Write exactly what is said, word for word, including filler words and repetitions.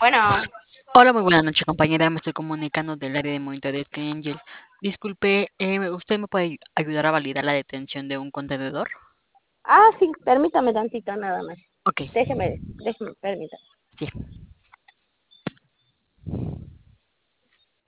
Bueno, Hola, muy buenas noches, compañera. Me estoy comunicando del área de monitoreo de Sky Angel. Disculpe, eh, ¿usted me puede ayudar a validar la detención de un contenedor? ah, sí, permítame tantito nada más. Ok, Déjeme, déjeme, permítame. sí.